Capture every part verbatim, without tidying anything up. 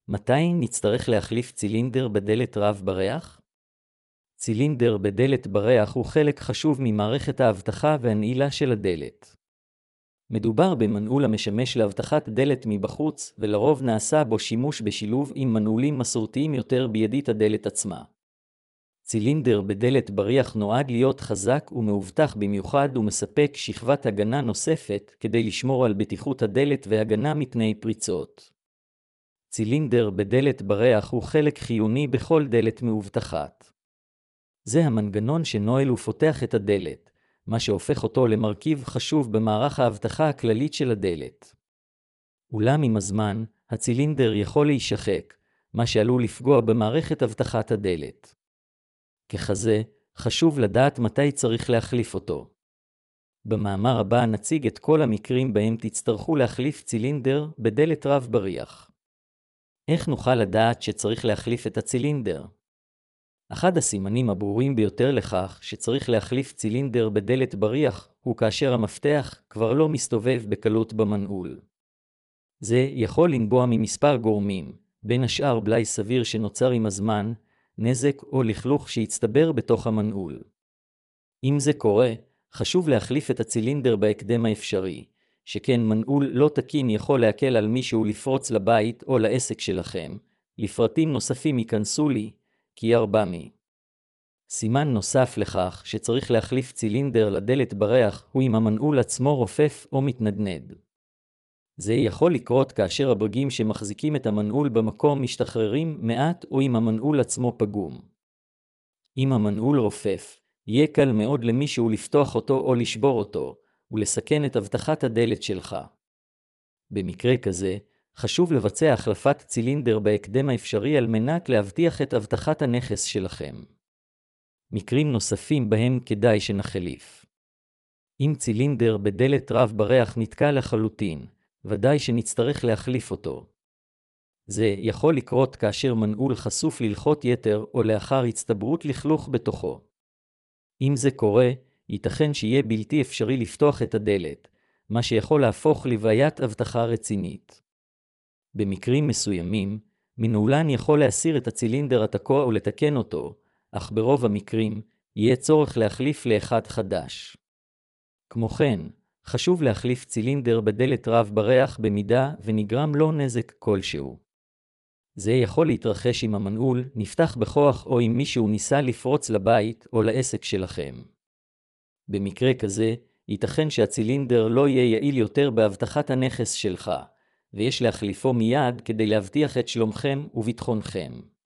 מתי נצטרך להחליף צילינדר בדלת רב בריח? צילינדר בדלת בריח הוא חלק חשוב ממערכת האבטחה והנעילה של הדלת. מדובר במנעול המשמש להבטחת דלת מבחוץ, ולרוב נעשה בו שימוש בשילוב עם מנעולים מסורתיים יותר בידית הדלת עצמה. צילינדר בדלת בריח נועד להיות חזק ומאובטח במיוחד ומספק שכבת הגנה נוספת כדי לשמור על בטיחות הדלת והגנה מפני פריצות. צילינדר בדלת בריח הוא חלק חיוני בכל דלת מאובטחת. זה המנגנון שנועל ופותח את הדלת, מה שהופך אותו למרכיב חשוב במערך האבטחה הכללית של הדלת. אולם עם הזמן, הצילינדר יכול להישחק, מה שעלול לפגוע במערכת אבטחת הדלת. ככזה, חשוב לדעת מתי צריך להחליף אותו. במאמר הבא נציג את כל המקרים בהם תצטרכו להחליף צילינדר בדלת רב בריח. איך נוכל לדעת שצריך להחליף את הצילינדר? אחד הסימנים הברורים ביותר לכך שצריך להחליף צילינדר בדלת בריח הוא כאשר המפתח כבר לא מסתובב בקלות במנעול. זה יכול לנבוע ממספר גורמים, בין השאר בלאי סביר שנוצר עם הזמן, נזק או לכלוך שהצטבר בתוך המנעול. אם זה קורה, חשוב להחליף את הצילינדר בהקדם האפשרי, שכן מנעול לא תקין יכול להקל על מישהו לפרוץ לבית או לעסק שלכם. לפרטים נוספים ייכנסו לי, כי ארבעמי. סימן נוסף לכך שצריך להחליף צילינדר לדלת בריח הוא אם המנעול עצמו רופף או מתנדנד. זה יכול לקרות כאשר הברגים שמחזיקים את המנעול במקום משתחררים מעט או אם המנעול עצמו פגום. אם המנעול רופף, יהיה קל מאוד למישהו לפתוח אותו או לשבור אותו, ולסכן את אבטחת הדלת שלך. במקרה כזה, חשוב לבצע החלפת צילינדר בהקדם האפשרי על מנת להבטיח את אבטחת הנכס שלכם. מקרים נוספים בהם כדאי שנחליף. אם צילינדר בדלת רב בריח נתקע לחלוטין, ודאי שנצטרך להחליף אותו. זה יכול לקרות כאשר מנעול חשוף ללחות יתר או לאחר הצטברות לכלוך בתוכו. אם זה קורה, ייתכן שיהיה בלתי אפשרי לפתוח את הדלת, מה שיכול להפוך לבעיית אבטחה רצינית. במקרים מסוימים, מנעולן יכול להסיר את הצילינדר התקוע ולתקן אותו, אך ברוב המקרים יהיה צורך להחליף לאחד חדש. כמו כן, חשוב להחליף צילינדר בדלת רב בריח במידה ונגרם לו נזק כלשהו. זה יכול להתרחש אם המנעול נפתח בכוח או אם מישהו ניסה לפרוץ לבית או לעסק שלכם. במקרה כזה, ייתכן שהצילינדר לא יהיה יעיל יותר בהבטחת הנכס שלך, ויש להחליפו מיד כדי להבטיח את שלומכם וביטחונכם.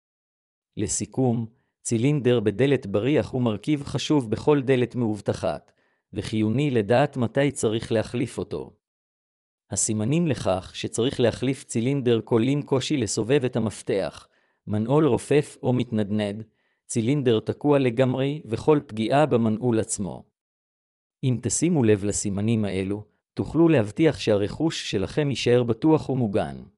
לסיכום, צילינדר בדלת בריח הוא מרכיב חשוב בכל דלת מאובטחת, וחיוני לדעת מתי צריך להחליף אותו. הסימנים לכך שצריך להחליף צילינדר כוללים קושי לסובב את המפתח, מנעול רופף או מתנדנד, צילינדר תקוע לגמרי וכל פגיעה במנעול עצמו. אם תשימו לב לסימנים האלו, תוכלו להבטיח שהרכוש שלכם יישאר בטוח ומוגן.